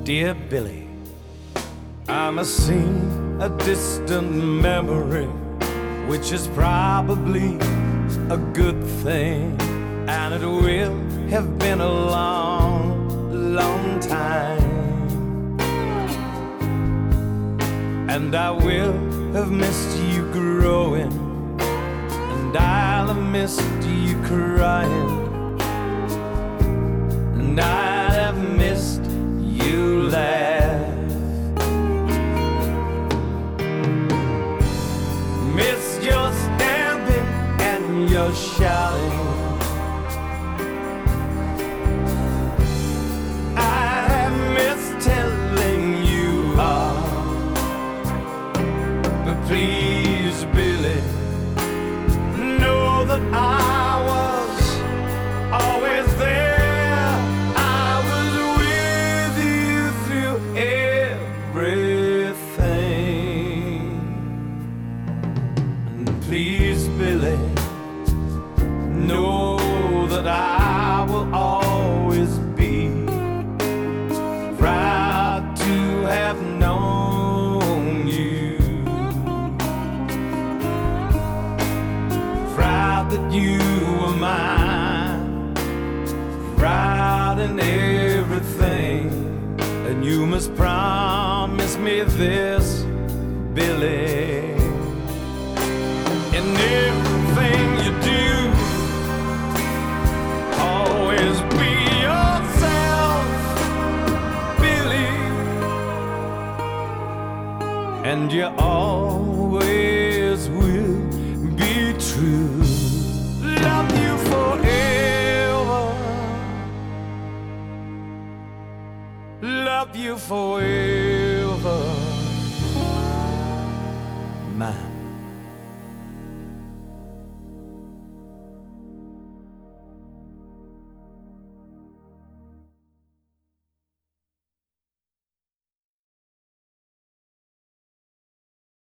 Dear Billy, I must seem a distant memory, which is probably a good thing, and it will have been a long, long time. And I will have missed you growing, and I'll have missed you crying, and I'll have missed you laugh. Missed your stamping and your shouting. I have missed telling you all. But please, Billy, know that I was always there. I was with you through everything. And please, Billy, know that I will always be proud to have known you, proud that you were mine, proud in everything. And you must promise me this, Billy, in everything you do, always be yourself, Billy, and you always will be true. Love you forever, love you forever.